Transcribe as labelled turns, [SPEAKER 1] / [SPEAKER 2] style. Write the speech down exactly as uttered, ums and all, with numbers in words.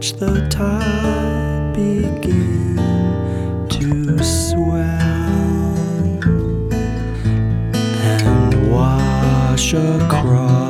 [SPEAKER 1] watch the tide begin to swell and wash across